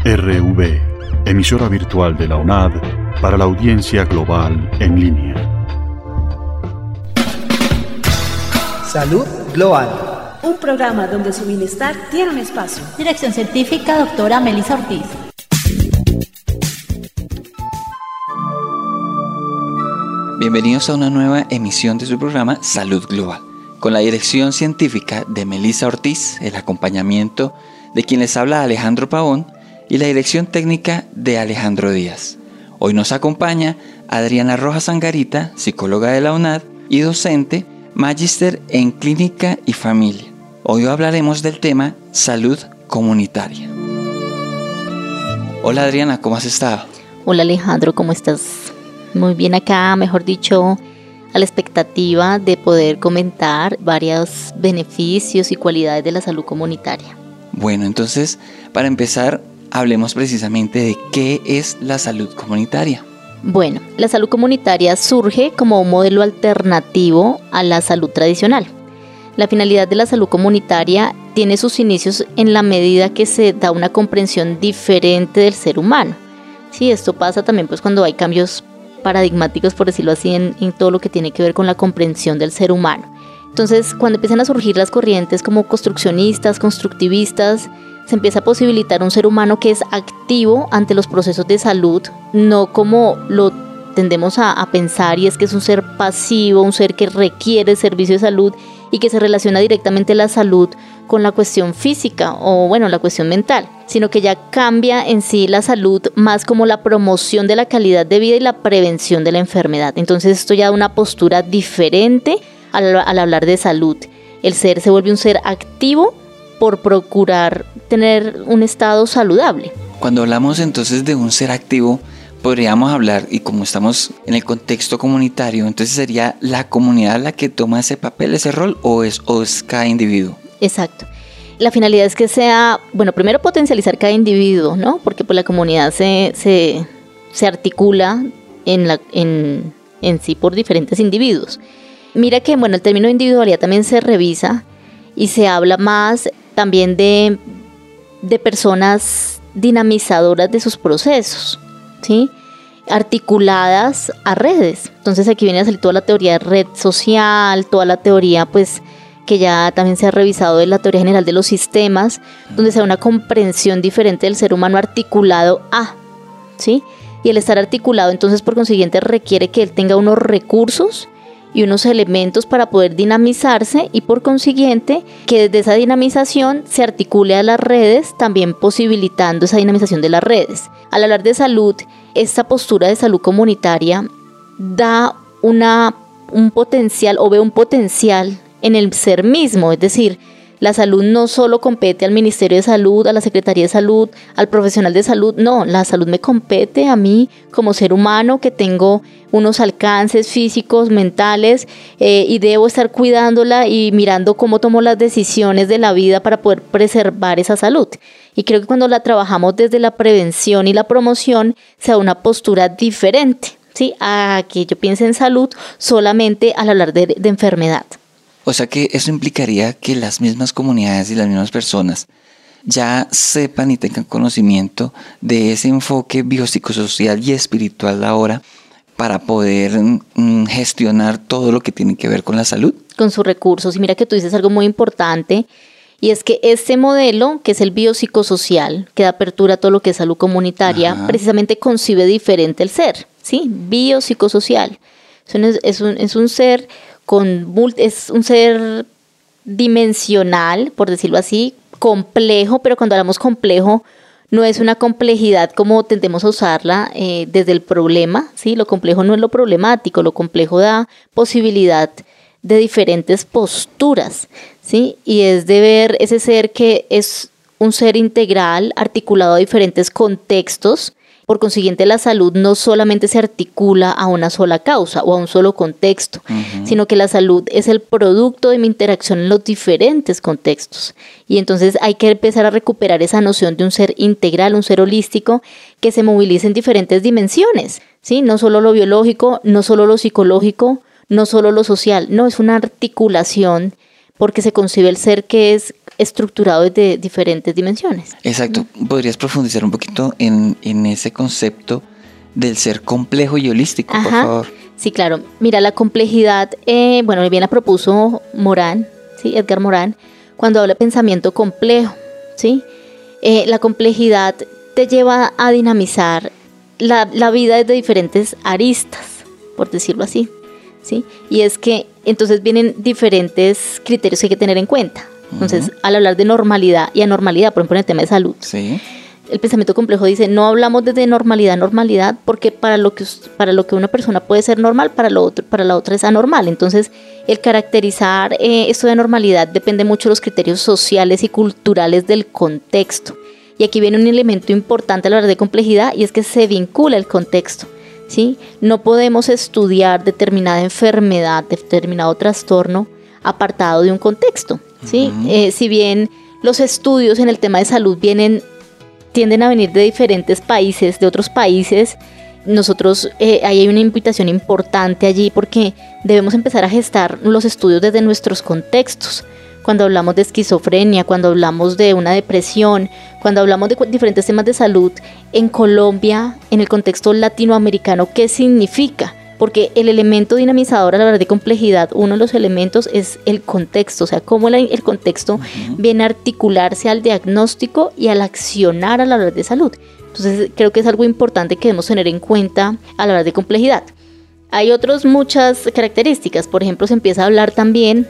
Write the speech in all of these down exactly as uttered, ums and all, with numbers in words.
R V, emisora virtual de la UNAD para la audiencia global en línea. Salud Global. Un programa donde su bienestar tiene un espacio. Dirección científica, doctora Melissa Ortiz. Bienvenidos a una nueva emisión de su programa Salud Global, con la dirección científica de Melissa Ortiz, el acompañamiento de quien les habla Alejandro Pavón y la dirección técnica de Alejandro Díaz. Hoy nos acompaña Adriana Rojas Angarita, psicóloga de la UNAD y docente, magíster en clínica y familia. Hoy hablaremos del tema salud comunitaria. Hola Adriana, ¿cómo has estado? Hola Alejandro, ¿cómo estás? Muy bien acá, mejor dicho, a la expectativa de poder comentar varios beneficios y cualidades de la salud comunitaria. Bueno, entonces, para empezar, hablemos precisamente de qué es la salud comunitaria. Bueno, la salud comunitaria surge como un modelo alternativo a la salud tradicional. La finalidad de la salud comunitaria tiene sus inicios en la medida que se da una comprensión diferente del ser humano. Sí, esto pasa también pues cuando hay cambios paradigmáticos, por decirlo así, en, en todo lo que tiene que ver con la comprensión del ser humano. Entonces, cuando empiezan a surgir las corrientes como construccionistas, constructivistas, se empieza a posibilitar un ser humano que es activo ante los procesos de salud, no como lo tendemos a, a pensar, y es que es un ser pasivo, un ser que requiere servicio de salud y que se relaciona directamente la salud con la cuestión física o, bueno, la cuestión mental, sino que ya cambia en sí la salud más como la promoción de la calidad de vida y la prevención de la enfermedad. Entonces, esto ya da una postura diferente al, al hablar de salud. El ser se vuelve un ser activo por procurar tener un estado saludable. Cuando hablamos entonces de un ser activo, podríamos hablar, y como estamos en el contexto comunitario, entonces sería la comunidad la que toma ese papel, ese rol, o es, o es cada individuo. Exacto. La finalidad es que sea, bueno, primero potencializar cada individuo, ¿no? Porque pues la comunidad se, se, se articula en, la, en, en sí por diferentes individuos. Mira que, bueno, el término individualidad también se revisa y se habla más también de, de personas dinamizadoras de sus procesos, ¿sí? Articuladas a redes. Entonces aquí viene a salir toda la teoría de red social, toda la teoría pues que ya también se ha revisado de la teoría general de los sistemas, donde se da una comprensión diferente del ser humano articulado a, ¿sí? Y el estar articulado entonces por consiguiente requiere que él tenga unos recursos y unos elementos para poder dinamizarse, y por consiguiente que desde esa dinamización se articule a las redes, también posibilitando esa dinamización de las redes. Al hablar de salud, esta postura de salud comunitaria da una, un potencial o ve un potencial en el ser mismo, es decir, la salud no solo compete al Ministerio de Salud, a la Secretaría de Salud, al profesional de salud, no, la salud me compete a mí como ser humano que tengo unos alcances físicos, mentales, eh, y debo estar cuidándola y mirando cómo tomo las decisiones de la vida para poder preservar esa salud. Y creo que cuando la trabajamos desde la prevención y la promoción, se da una postura diferente, ¿sí? A que yo piense en salud solamente al hablar de, de enfermedad. O sea que eso implicaría que las mismas comunidades y las mismas personas ya sepan y tengan conocimiento de ese enfoque biopsicosocial y espiritual ahora para poder mm, gestionar todo lo que tiene que ver con la salud. Con sus recursos. Y mira que tú dices algo muy importante, y es que este modelo, que es el biopsicosocial, que da apertura a todo lo que es salud comunitaria, Ajá. precisamente concibe diferente el ser, ¿sí? Biopsicosocial. Es, es, un, es un ser... Con, es un ser dimensional, por decirlo así, complejo, pero cuando hablamos complejo no es una complejidad como tendemos a usarla eh, desde el problema, ¿sí? Lo complejo no es lo problemático, lo complejo da posibilidad de diferentes posturas, ¿sí? Y es de ver ese ser que es un ser integral, articulado a diferentes contextos. Por consiguiente, la salud no solamente se articula a una sola causa o a un solo contexto, uh-huh. sino que la salud es el producto de mi interacción en los diferentes contextos. Y entonces hay que empezar a recuperar esa noción de un ser integral, un ser holístico, que se movilice en diferentes dimensiones, ¿sí? No solo lo biológico, no solo lo psicológico, no solo lo social, no, es una articulación, porque se concibe el ser que es estructurado desde diferentes dimensiones. Exacto. ¿Podrías profundizar un poquito en, en ese concepto del ser complejo y holístico, Ajá. por favor? Sí, claro. Mira, la complejidad, eh, bueno, bien la propuso Morán, ¿sí? Edgar Morán, cuando habla de pensamiento complejo, ¿sí? Eh, la complejidad te lleva a dinamizar la, la vida desde diferentes aristas, por decirlo así, ¿sí? Y es que entonces vienen diferentes criterios que hay que tener en cuenta. Entonces, uh-huh. al hablar de normalidad y anormalidad, por ejemplo, en el tema de salud, sí. el pensamiento complejo dice, no hablamos desde normalidad, normalidad, porque para lo que para lo que una persona puede ser normal, para lo otro, para la otra es anormal. Entonces, el caracterizar eh, esto de normalidad depende mucho de los criterios sociales y culturales del contexto. Y aquí viene un elemento importante a la hora de complejidad, y es que se vincula el contexto, ¿sí? No podemos estudiar determinada enfermedad, determinado trastorno apartado de un contexto, ¿sí? Uh-huh. Eh, si bien los estudios en el tema de salud vienen tienden a venir de diferentes países, de otros países, nosotros, eh, ahí hay una invitación importante allí porque debemos empezar a gestar los estudios desde nuestros contextos. Cuando hablamos de esquizofrenia, cuando hablamos de una depresión, cuando hablamos de diferentes temas de salud, en Colombia, en el contexto latinoamericano, ¿qué significa? Porque el elemento dinamizador a la hora de complejidad, uno de los elementos es el contexto, o sea, cómo el, el contexto uh-huh. viene a articularse al diagnóstico y al accionar a la hora de salud. Entonces, creo que es algo importante que debemos tener en cuenta a la hora de complejidad. Hay otras muchas características, por ejemplo, se empieza a hablar también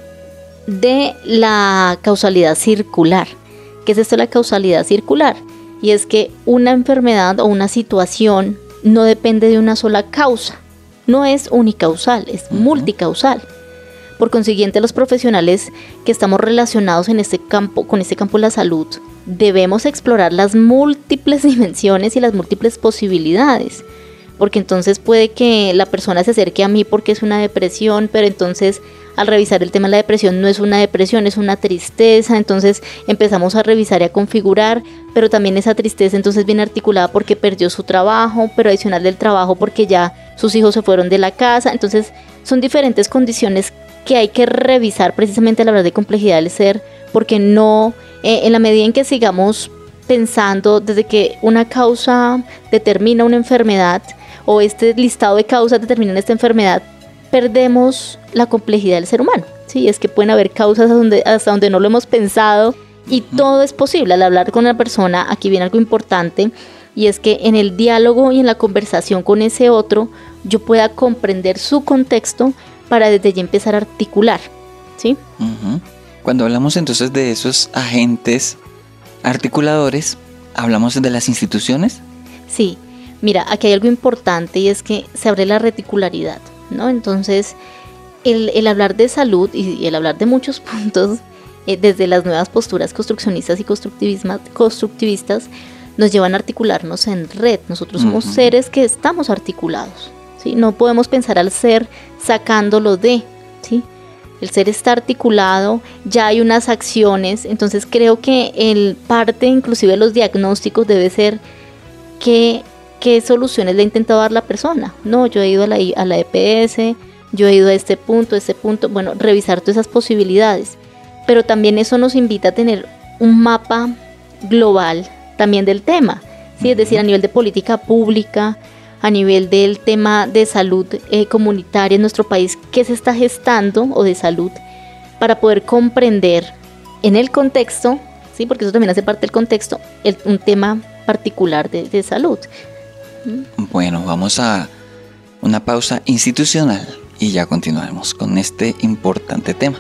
de la causalidad circular. ¿Qué es esto de la causalidad circular? Y es que una enfermedad o una situación no depende de una sola causa. No es unicausal, es uh-huh. multicausal. Por consiguiente, los profesionales que estamos relacionados en este campo, con este campo de la salud, debemos explorar las múltiples dimensiones y las múltiples posibilidades. Porque entonces puede que la persona se acerque a mí porque es una depresión, pero entonces al revisar el tema de la depresión no es una depresión, es una tristeza. Entonces empezamos a revisar y a configurar, pero también esa tristeza entonces viene articulada porque perdió su trabajo, pero adicional del trabajo porque ya sus hijos se fueron de la casa. Entonces son diferentes condiciones que hay que revisar precisamente a la hora de complejidad del ser, porque no, eh, en la medida en que sigamos pensando desde que una causa determina una enfermedad o este listado de causas determinan esta enfermedad, perdemos la complejidad del ser humano, ¿sí? Es que pueden haber causas donde, hasta donde no lo hemos pensado y todo es posible. Al hablar con una persona, aquí viene algo importante, y es que en el diálogo y en la conversación con ese otro, yo pueda comprender su contexto para desde ya empezar a articular, ¿sí? Uh-huh. Cuando hablamos entonces de esos agentes articuladores, ¿hablamos de las instituciones? Sí, mira, aquí hay algo importante y es que se abre la reticularidad, ¿no? Entonces, el, el hablar de salud y, y el hablar de muchos puntos, eh, desde las nuevas posturas construccionistas y constructivistas, nos llevan a articularnos en red. Nosotros somos uh-huh. seres que estamos articulados, ¿sí? No podemos pensar al ser sacándolo de, ¿sí? El ser está articulado, ya hay unas acciones. Entonces creo que el parte inclusive de los diagnósticos debe ser qué, qué soluciones le ha intentado dar la persona. No, yo he ido a la, a la E P S, yo he ido a este punto, a este punto. Bueno, revisar todas esas posibilidades. Pero también eso nos invita a tener un mapa global también del tema, ¿sí? Es decir, a nivel de política pública, a nivel del tema de salud eh, comunitaria en nuestro país, qué se está gestando o de salud, para poder comprender en el contexto, ¿sí? Porque eso también hace parte del contexto, el, un tema particular de, de salud. Bueno, vamos a una pausa institucional y ya continuaremos con este importante tema.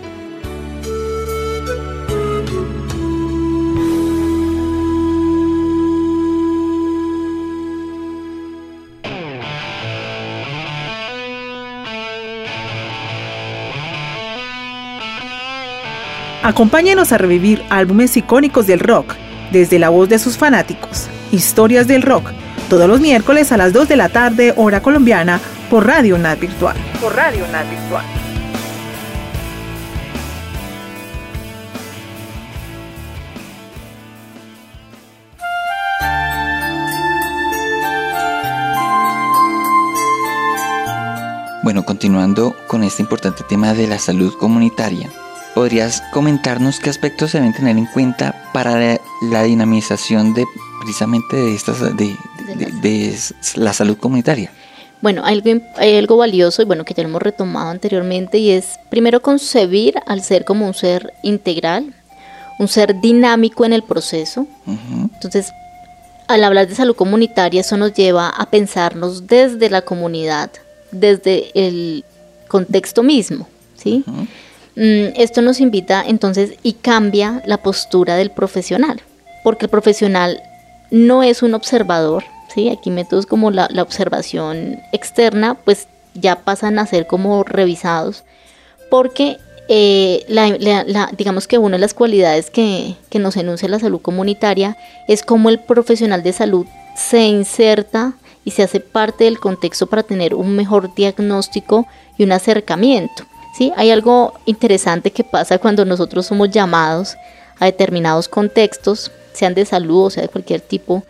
Acompáñenos a revivir álbumes icónicos del rock, desde la voz de sus fanáticos. Historias del rock, todos los miércoles a las dos de la tarde, hora colombiana, por Radio N A D Virtual. Por Radio N A D Virtual. Bueno, continuando con este importante tema de la salud comunitaria, ¿podrías comentarnos qué aspectos se deben tener en cuenta para la, la dinamización de precisamente de, estas, de, de, de, de la salud comunitaria? Bueno, hay algo, hay algo valioso y bueno que ya lo hemos retomado anteriormente, y es primero concebir al ser como un ser integral, un ser dinámico en el proceso. Uh-huh. Entonces, al hablar de salud comunitaria, eso nos lleva a pensarnos desde la comunidad, desde el contexto mismo, ¿sí? Uh-huh. Mm, esto nos invita entonces y cambia la postura del profesional, porque el profesional no es un observador, ¿sí? Aquí métodos como la, la observación externa, pues ya pasan a ser como revisados, porque eh, la, la, la, digamos que una de las cualidades que, que nos enuncia la salud comunitaria es cómo el profesional de salud se inserta y se hace parte del contexto para tener un mejor diagnóstico y un acercamiento, ¿sí? Hay algo interesante que pasa cuando nosotros somos llamados a determinados contextos, sean de salud o sea de cualquier tipo,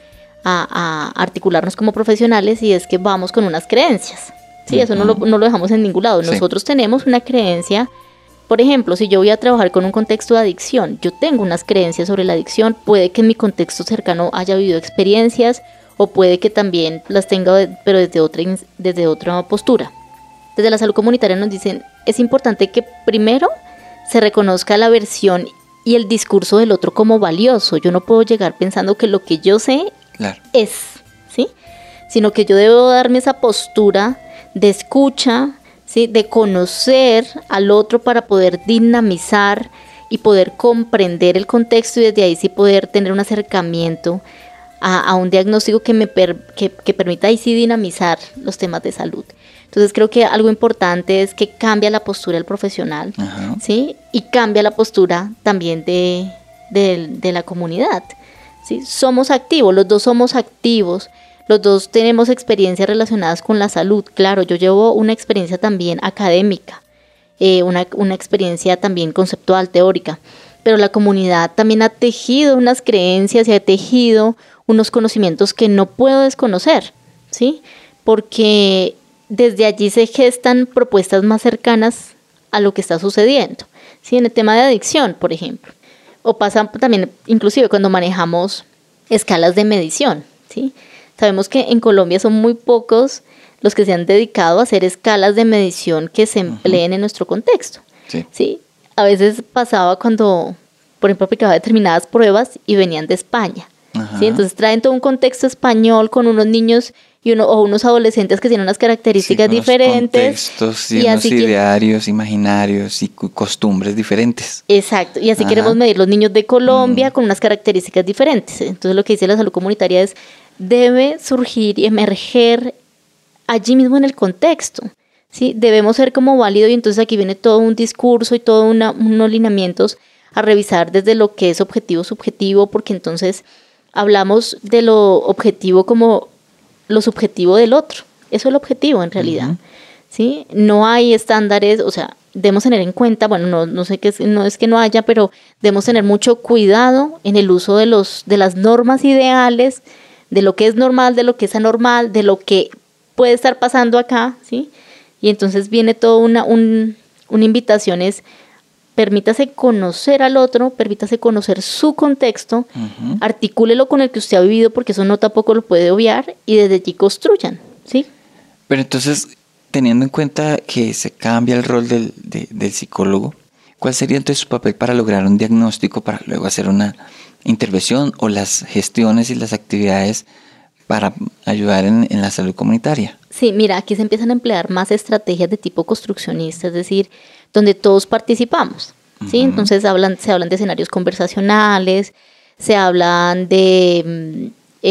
a, a articularnos como profesionales, y es que vamos con unas creencias, ¿sí? Uh-huh. Eso no lo, no lo dejamos en ningún lado. Sí. Nosotros tenemos una creencia. Por ejemplo, si yo voy a trabajar con un contexto de adicción, yo tengo unas creencias sobre la adicción, puede que en mi contexto cercano haya vivido experiencias, o puede que también las tenga, pero desde otra, desde otra postura. Desde la salud comunitaria nos dicen, es importante que primero se reconozca la versión y el discurso del otro como valioso. Yo no puedo llegar pensando que lo que yo sé claro. es, ¿sí? Sino que yo debo darme esa postura de escucha, ¿sí? De conocer al otro para poder dinamizar y poder comprender el contexto, y desde ahí sí poder tener un acercamiento a, a un diagnóstico que me per, que, que permita ahí sí dinamizar los temas de salud. Entonces creo que algo importante es que cambia la postura del profesional, uh-huh. ¿sí? Y cambia la postura también de, de, de la comunidad, ¿sí? Somos activos, los dos somos activos, los dos tenemos experiencias relacionadas con la salud. Claro, yo llevo una experiencia también académica, eh, una, una experiencia también conceptual, teórica, pero la comunidad también ha tejido unas creencias y ha tejido unos conocimientos que no puedo desconocer, ¿sí? Porque desde allí se gestan propuestas más cercanas a lo que está sucediendo, ¿sí? En el tema de adicción, por ejemplo. O pasa también, inclusive cuando manejamos escalas de medición, ¿sí? Sabemos que en Colombia son muy pocos los que se han dedicado a hacer escalas de medición que se empleen uh-huh. en nuestro contexto, sí. ¿sí? A veces pasaba cuando, por ejemplo, aplicaba determinadas pruebas y venían de España, uh-huh. ¿sí? Entonces traen todo un contexto español con unos niños y uno, o unos adolescentes que tienen unas características sí, diferentes. Contextos y, y unos idearios, que, imaginarios y costumbres diferentes. Exacto, y así Ajá. queremos medir los niños de Colombia mm. con unas características diferentes. Entonces lo que dice la salud comunitaria es, debe surgir y emerger allí mismo en el contexto, ¿sí? Debemos ser como válido, y entonces aquí viene todo un discurso y todos unos lineamientos a revisar desde lo que es objetivo subjetivo, porque entonces hablamos de lo objetivo como lo subjetivo del otro. Eso es el objetivo en realidad, uh-huh. ¿sí? No hay estándares, o sea, debemos tener en cuenta, bueno, no, no sé qué, no es que no haya, pero debemos tener mucho cuidado en el uso de los de las normas ideales, de lo que es normal, de lo que es anormal, de lo que puede estar pasando acá, ¿sí? Y entonces viene toda una, un, una invitación es, permítase conocer al otro, permítase conocer su contexto, uh-huh. articúlelo con el que usted ha vivido, porque eso no tampoco lo puede obviar, y desde allí construyan, ¿sí? Pero entonces, teniendo en cuenta que se cambia el rol del, de, del psicólogo, ¿cuál sería entonces su papel para lograr un diagnóstico, para luego hacer una intervención o las gestiones y las actividades para ayudar en, en la salud comunitaria? Sí, mira, aquí se empiezan a emplear más estrategias de tipo construccionista, es decir, donde todos participamos, ¿sí? Uh-huh. Entonces hablan, se hablan de escenarios conversacionales, se hablan de,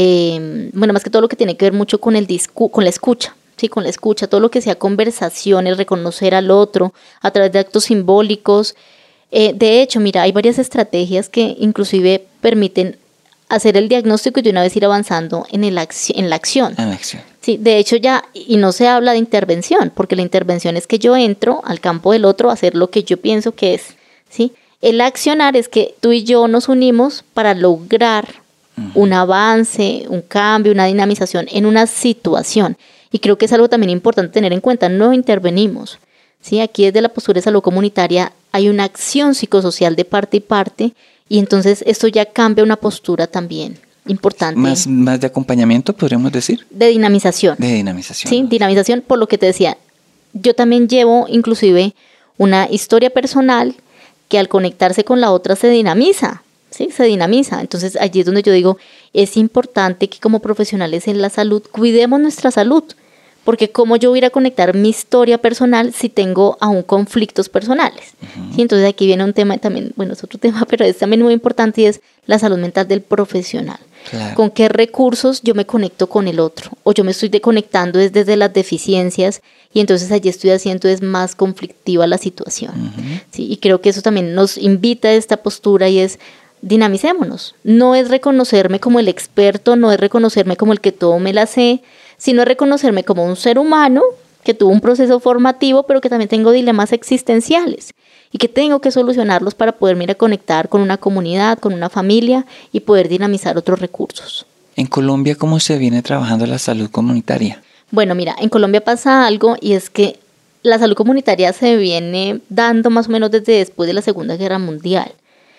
eh, bueno, más que todo lo que tiene que ver mucho con el discu- con la escucha, ¿sí? Con la escucha, todo lo que sea conversaciones, reconocer al otro a través de actos simbólicos. Eh, de hecho, mira, hay varias estrategias que inclusive permiten hacer el diagnóstico y de una vez ir avanzando en, el acci- en la acción. En la acción. Sí, de hecho ya, y no se habla de intervención, porque la intervención es que yo entro al campo del otro a hacer lo que yo pienso que es, ¿sí? El accionar es que tú y yo nos unimos para lograr uh-huh. un avance, un cambio, una dinamización en una situación. Y creo que es algo también importante tener en cuenta, no intervenimos, ¿sí? Aquí desde la postura de salud comunitaria hay una acción psicosocial de parte y parte, y entonces esto ya cambia una postura también importante. Más, más de acompañamiento, podríamos decir. De dinamización. De dinamización. Sí, dinamización, por lo que te decía, yo también llevo inclusive una historia personal que al conectarse con la otra se dinamiza, ¿sí? Se dinamiza. Entonces allí es donde yo digo, es importante que como profesionales en la salud cuidemos nuestra salud, porque cómo yo voy a ir a conectar mi historia personal si tengo aún conflictos personales. Uh-huh. ¿Sí? Entonces aquí viene un tema también, bueno, es otro tema, pero es también muy importante, y es la salud mental del profesional. Claro. ¿Con qué recursos yo me conecto con el otro? O yo me estoy desconectando desde, desde las deficiencias, y entonces allí estoy haciendo es más conflictiva la situación. Uh-huh. ¿Sí? Y creo que eso también nos invita a esta postura, y es dinamicémonos. No es reconocerme como el experto, no es reconocerme como el que todo me la sé, sino es reconocerme como un ser humano que tuvo un proceso formativo, pero que también tengo dilemas existenciales y que tengo que solucionarlos para poderme ir a conectar con una comunidad, con una familia y poder dinamizar otros recursos. En Colombia, ¿cómo se viene trabajando la salud comunitaria? Bueno, mira, en Colombia pasa algo, y es que la salud comunitaria se viene dando más o menos desde después de la Segunda Guerra Mundial.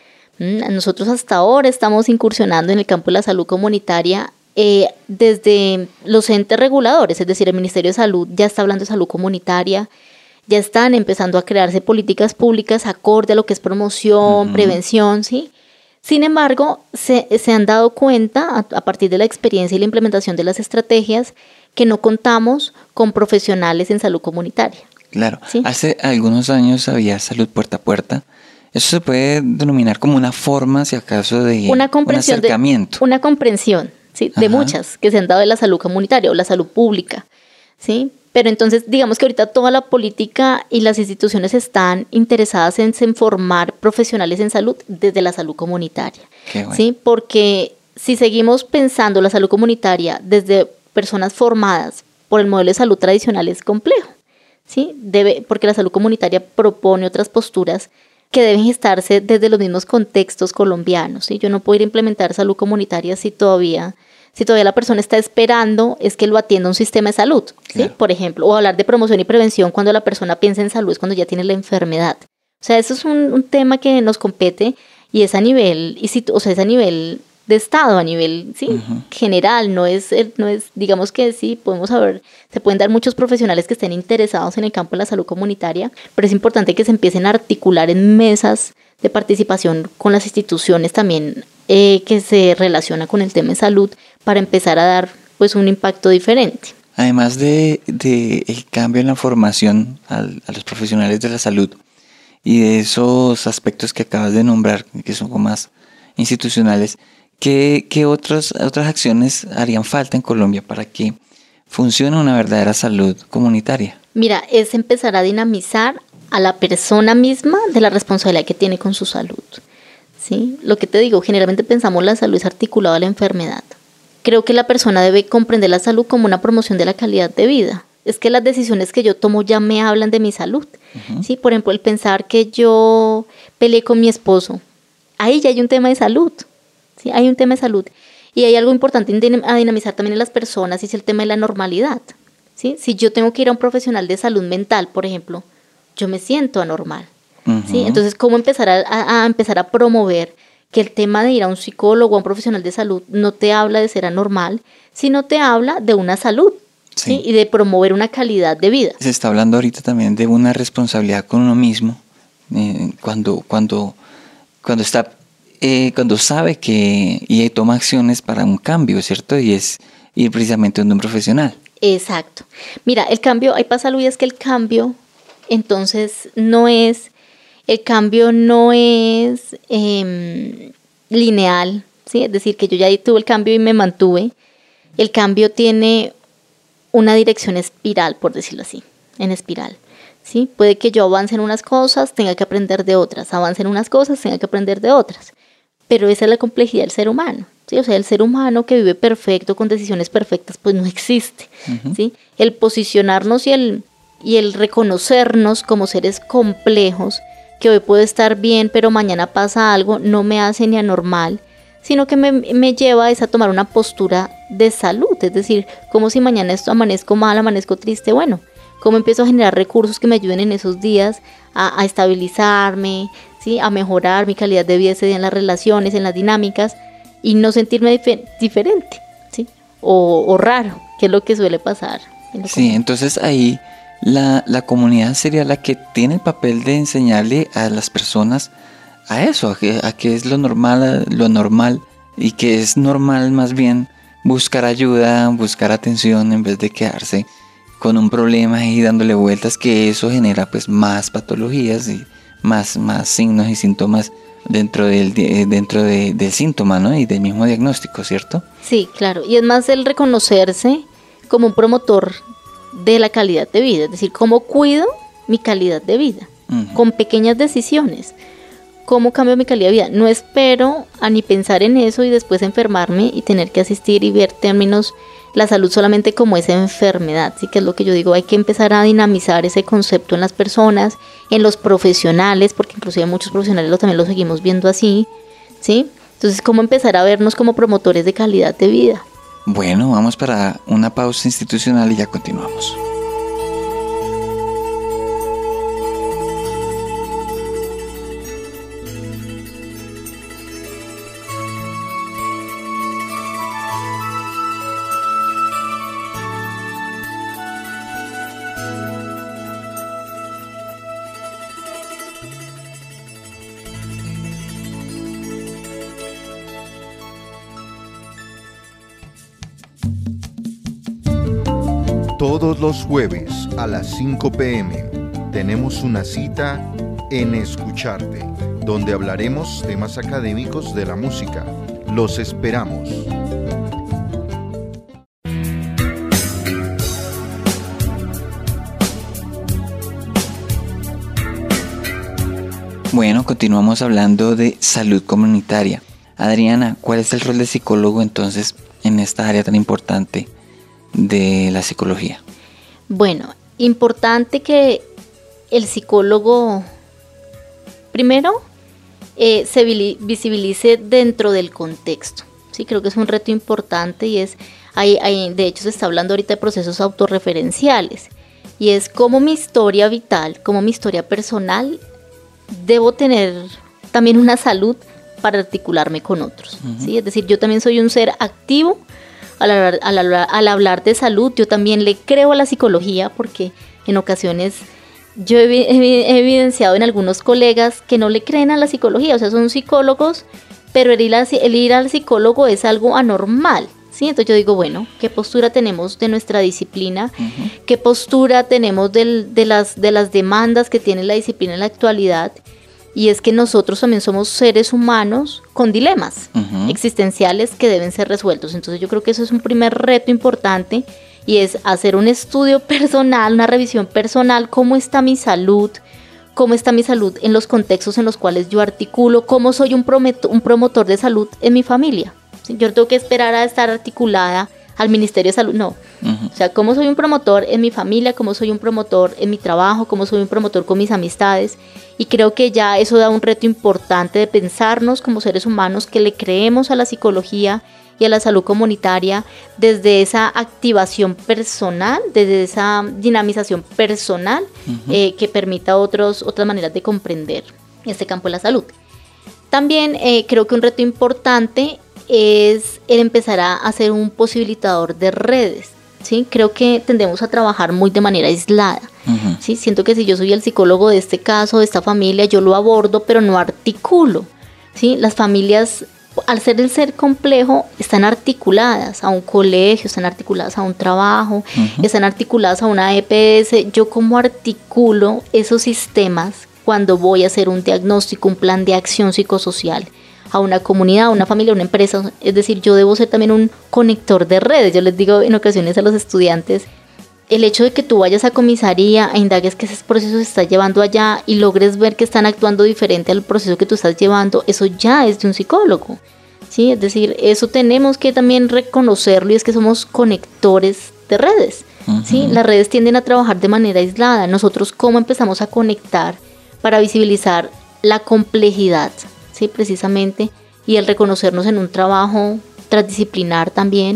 Nosotros hasta ahora estamos incursionando en el campo de la salud comunitaria eh, desde los entes reguladores, es decir, el Ministerio de Salud ya está hablando de salud comunitaria, ya están empezando a crearse políticas públicas acorde a lo que es promoción, uh-huh. prevención, ¿sí? Sin embargo, se, se han dado cuenta a, a partir de la experiencia y la implementación de las estrategias que no contamos con profesionales en salud comunitaria. Claro, ¿sí? Hace algunos años había salud puerta a puerta. Eso se puede denominar como una forma, si acaso, de una comprensión un acercamiento. De, una comprensión, ¿sí? De muchas que se han dado de la salud comunitaria o la salud pública, ¿sí? Pero entonces, digamos que ahorita toda la política y las instituciones están interesadas en, en formar profesionales en salud desde la salud comunitaria, bueno. ¿Sí? Porque si seguimos pensando la salud comunitaria desde personas formadas por el modelo de salud tradicional es complejo, ¿sí? Debe, porque la salud comunitaria propone otras posturas que deben gestarse desde los mismos contextos colombianos, ¿sí? Yo no puedo ir a implementar salud comunitaria si todavía, si todavía la persona está esperando es que lo atienda un sistema de salud, ¿sí? Claro. Por ejemplo, o hablar de promoción y prevención cuando la persona piensa en salud es cuando ya tiene la enfermedad. O sea, eso es un, un tema que nos compete, y es a nivel, y si, o sea, es a nivel de Estado, a nivel sí, uh-huh. general, no es, no es, digamos que sí, podemos saber, se pueden dar muchos profesionales que estén interesados en el campo de la salud comunitaria, pero es importante que se empiecen a articular en mesas de participación con las instituciones también eh, que se relacionan con el tema de salud para empezar a dar pues un impacto diferente. Además de, de el cambio en la formación al, a los profesionales de la salud y de esos aspectos que acabas de nombrar, que son como más institucionales, ¿Qué, qué otras, otras acciones harían falta en Colombia para que funcione una verdadera salud comunitaria? Mira, es empezar a dinamizar a la persona misma de la responsabilidad que tiene con su salud, ¿sí? Lo que te digo, generalmente pensamos la salud es articulada a la enfermedad. Creo que la persona debe comprender la salud como una promoción de la calidad de vida. Es que las decisiones que yo tomo ya me hablan de mi salud, uh-huh. ¿sí? Por ejemplo, el pensar que yo peleé con mi esposo, ahí ya hay un tema de salud. ¿Sí? Hay un tema de salud, y hay algo importante a dinamizar también en las personas, y es el tema de la normalidad, ¿sí? Si yo tengo que ir a un profesional de salud mental, por ejemplo, yo me siento anormal, uh-huh. ¿sí? Entonces, ¿cómo empezar a, a, a empezar a promover que el tema de ir a un psicólogo o a un profesional de salud no te habla de ser anormal, sino te habla de una salud, ¿sí? ¿sí? Y de promover una calidad de vida? Se está hablando ahorita también de una responsabilidad con uno mismo, eh, cuando, cuando, cuando está... Eh, cuando sabe que y toma acciones para un cambio, ¿cierto? Y es ir precisamente donde un profesional. Exacto. Mira, el cambio, ahí pasa, Luis, es que el cambio, entonces, no es, el cambio no es eh, lineal, ¿sí? Es decir, que yo ya tuve el cambio y me mantuve. El cambio tiene una dirección espiral, por decirlo así, en espiral. ¿Sí? Puede que yo avance en unas cosas, tenga que aprender de otras, avance en unas cosas, tenga que aprender de otras. Pero esa es la complejidad del ser humano, ¿sí? O sea, el ser humano que vive perfecto, con decisiones perfectas, pues no existe, uh-huh. ¿sí? El posicionarnos y el, y el reconocernos como seres complejos, que hoy puedo estar bien, pero mañana pasa algo, no me hace ni anormal, sino que me, me lleva a tomar una postura de salud, es decir, como si mañana esto amanezco mal, amanezco triste, bueno, cómo empiezo a generar recursos que me ayuden en esos días a, a estabilizarme, ¿sí? A mejorar mi calidad de vida ese día en las relaciones, en las dinámicas, y no sentirme dif- diferente, ¿sí? O, o raro, que es lo que suele pasar. En Sí, entonces ahí la, la comunidad sería la que tiene el papel de enseñarle a las personas a eso, a que, a que es lo normal, lo normal, y que es normal más bien buscar ayuda, buscar atención en vez de quedarse con un problema y dándole vueltas, que eso genera pues más patologías y más, más signos y síntomas dentro del dentro de, del síntoma, ¿no? Y del mismo diagnóstico, ¿cierto? Sí, claro, y es más el reconocerse como un promotor de la calidad de vida, es decir, cómo cuido mi calidad de vida, uh-huh. con pequeñas decisiones. ¿Cómo cambio mi calidad de vida? No espero a ni pensar en eso y después enfermarme y tener que asistir y ver términos la salud solamente como esa enfermedad, sí, que es lo que yo digo, hay que empezar a dinamizar ese concepto en las personas, en los profesionales, porque inclusive muchos profesionales lo, también lo seguimos viendo así, ¿sí? Entonces, ¿cómo empezar a vernos como promotores de calidad de vida? Bueno, vamos para una pausa institucional y ya continuamos. Todos los jueves a las cinco p.m. tenemos una cita en Escucharte, donde hablaremos temas académicos de la música. Los esperamos. Bueno, continuamos hablando de salud comunitaria. Adriana, ¿cuál es el rol del psicólogo entonces en esta área tan importante de la psicología? Bueno, importante que el psicólogo primero eh, se visibilice dentro del contexto. Sí, creo que es un reto importante y es, hay, hay, de hecho se está hablando ahorita de procesos autorreferenciales y es cómo mi historia vital, cómo mi historia personal debo tener también una salud para articularme con otros. Uh-huh. ¿Sí? Es decir, yo también soy un ser activo. Al hablar, al, hablar, al hablar de salud, yo también le creo a la psicología porque en ocasiones yo he, he, he evidenciado en algunos colegas que no le creen a la psicología, o sea, son psicólogos, pero el ir, a, el ir al psicólogo es algo anormal, ¿sí? Entonces yo digo, bueno, ¿qué postura tenemos de nuestra disciplina? Uh-huh. ¿Qué postura tenemos del, de, las, de las demandas que tiene la disciplina en la actualidad? Y es que nosotros también somos seres humanos con dilemas uh-huh. existenciales que deben ser resueltos. Entonces yo creo que eso es un primer reto importante y es hacer un estudio personal, una revisión personal, cómo está mi salud, cómo está mi salud en los contextos en los cuales yo articulo, cómo soy un, prometo, un promotor de salud en mi familia. ¿Sí? Yo no tengo que esperar a estar articulada al Ministerio de Salud, no. Uh-huh. O sea, cómo soy un promotor en mi familia, cómo soy un promotor en mi trabajo, cómo soy un promotor con mis amistades. Y creo que ya eso da un reto importante de pensarnos como seres humanos que le creemos a la psicología y a la salud comunitaria desde esa activación personal, desde esa dinamización personal uh-huh. eh, que permita otros, otras maneras de comprender este campo de la salud. También eh, creo que un reto importante es el empezar a hacer un posibilitador de redes. ¿Sí? Creo que tendemos a trabajar muy de manera aislada. Uh-huh. ¿Sí? Siento que si yo soy el psicólogo de este caso, de esta familia, yo lo abordo, pero no articulo. ¿Sí? Las familias, al ser el ser complejo, están articuladas a un colegio, están articuladas a un trabajo, uh-huh. están articuladas a una E P S. ¿Yo cómo articulo esos sistemas cuando voy a hacer un diagnóstico, un plan de acción psicosocial a una comunidad, a una familia, a una empresa? Es decir, yo debo ser también un conector de redes. Yo les digo en ocasiones a los estudiantes, el hecho de que tú vayas a comisaría e indagues que ese proceso se está llevando allá y logres ver que están actuando diferente al proceso que tú estás llevando, eso ya es de un psicólogo, ¿sí? Es decir, eso tenemos que también reconocerlo y es que somos conectores de redes, uh-huh. ¿sí? Las redes tienden a trabajar de manera aislada. Nosotros, ¿cómo empezamos a conectar para visibilizar la complejidad? Sí, precisamente, y el reconocernos en un trabajo transdisciplinar también,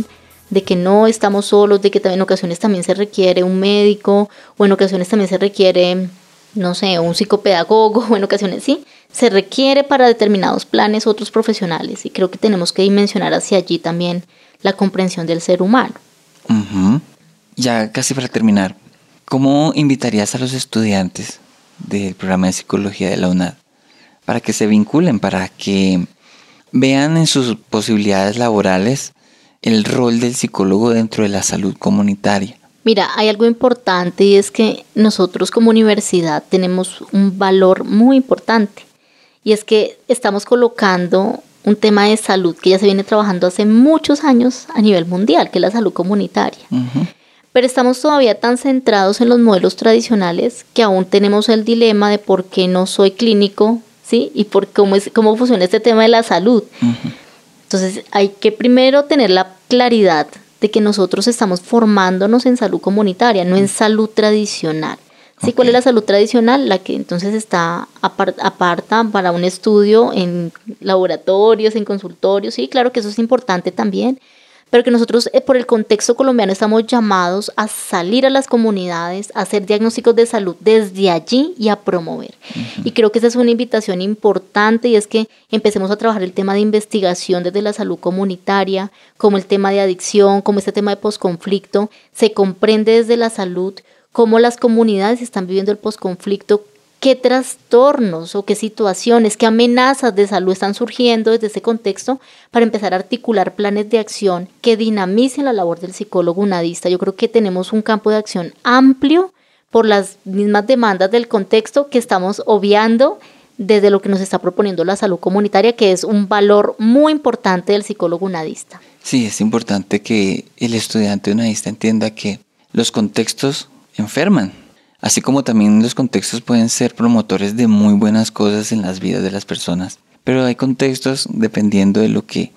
de que no estamos solos, de que en ocasiones también se requiere un médico, o en ocasiones también se requiere, no sé, un psicopedagogo, o en ocasiones sí, se requiere para determinados planes otros profesionales, y creo que tenemos que dimensionar hacia allí también la comprensión del ser humano. Uh-huh. Ya casi para terminar, ¿cómo invitarías a los estudiantes del programa de psicología de la UNAD para que se vinculen, para que vean en sus posibilidades laborales el rol del psicólogo dentro de la salud comunitaria? Mira, hay algo importante y es que nosotros como universidad tenemos un valor muy importante, y es que estamos colocando un tema de salud que ya se viene trabajando hace muchos años a nivel mundial, que es la salud comunitaria. Uh-huh. Pero estamos todavía tan centrados en los modelos tradicionales que aún tenemos el dilema de por qué no soy clínico, ¿sí? Y por cómo, es, cómo funciona este tema de la salud. Uh-huh. Entonces hay que primero tener la claridad de que nosotros estamos formándonos en salud comunitaria, no en salud tradicional. ¿Sí? Okay. ¿Cuál es la salud tradicional? La que entonces está apart- aparta para un estudio en laboratorios, en consultorios. Sí, claro que eso es importante también, pero que nosotros eh, por el contexto colombiano estamos llamados a salir a las comunidades, a hacer diagnósticos de salud desde allí y a promover. Uh-huh. Y creo que esa es una invitación importante, y es que empecemos a trabajar el tema de investigación desde la salud comunitaria, como el tema de adicción, como este tema de posconflicto, se comprende desde la salud cómo las comunidades están viviendo el posconflicto, qué trastornos o qué situaciones, qué amenazas de salud están surgiendo desde ese contexto, para empezar a articular planes de acción que dinamicen la labor del psicólogo unadista. Yo creo que tenemos un campo de acción amplio por las mismas demandas del contexto que estamos obviando desde lo que nos está proponiendo la salud comunitaria, que es un valor muy importante del psicólogo unadista. Sí, es importante que el estudiante unadista entienda que los contextos enferman, así como también los contextos pueden ser promotores de muy buenas cosas en las vidas de las personas. Pero hay contextos, dependiendo de lo que,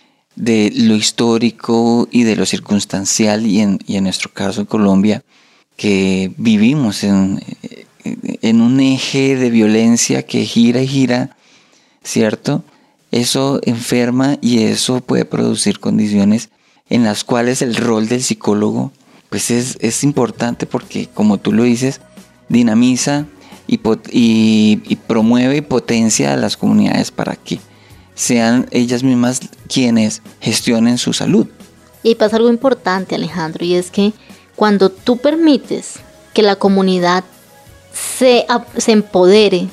de lo histórico y de lo circunstancial, y en, y en nuestro caso en Colombia, que vivimos en, en un eje de violencia que gira y gira, ¿cierto? Eso enferma, y eso puede producir condiciones en las cuales el rol del psicólogo pues es, es importante, porque, como tú lo dices, dinamiza y, y, y promueve y potencia a las comunidades para que sean ellas mismas quienes gestionen su salud. Y pasa algo importante, Alejandro, y es que cuando tú permites que la comunidad se, se empodere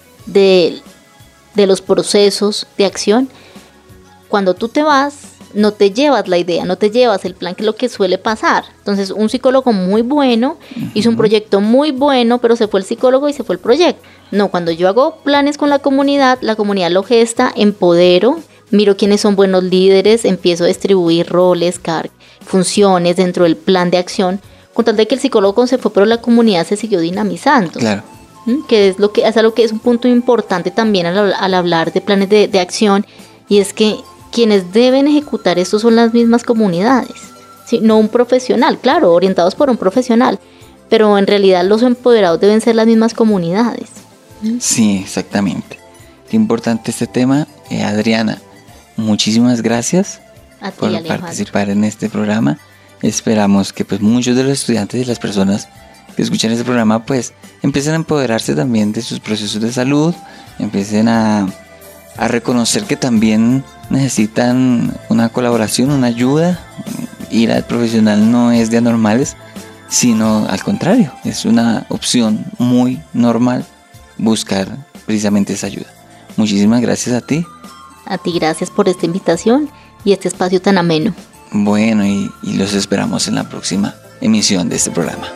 de, de los procesos de acción, cuando tú te vas, no te llevas la idea, no te llevas el plan, que es lo que suele pasar. Entonces, un psicólogo muy bueno uh-huh. hizo un proyecto muy bueno, pero se fue el psicólogo y se fue el proyecto. No, cuando yo hago planes con la comunidad, la comunidad lo gesta, empodero, miro quiénes son buenos líderes, empiezo a distribuir roles, car- funciones dentro del plan de acción, con tal de que el psicólogo se fue, pero la comunidad se siguió dinamizando. Claro. ¿Mm? Que es lo que es algo que es un punto importante también al, al hablar de planes de, de acción, y es que quienes deben ejecutar esto son las mismas comunidades, ¿sí? No un profesional, claro, orientados por un profesional, pero en realidad los empoderados deben ser las mismas comunidades. Sí, exactamente. Qué importante este tema. Eh, Adriana, muchísimas gracias a ti, por Alejandro. participar en este programa. Esperamos que pues muchos de los estudiantes y las personas que escuchan este programa pues empiecen a empoderarse también de sus procesos de salud, empiecen a, a reconocer que también necesitan una colaboración, una ayuda. Ir al profesional no es de anormales, sino al contrario, es una opción muy normal buscar precisamente esa ayuda. Muchísimas gracias a ti. A ti, gracias por esta invitación y este espacio tan ameno. Bueno, y, y los esperamos en la próxima emisión de este programa.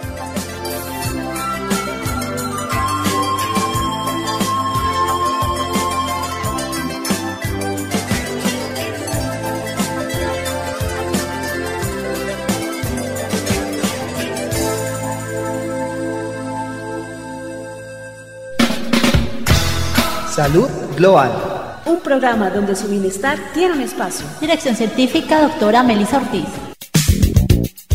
Salud Global. Un programa donde su bienestar tiene un espacio. Dirección científica, doctora Melissa Ortiz.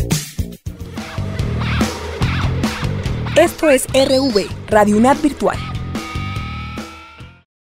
Esto es R V, Radio UNAD Virtual.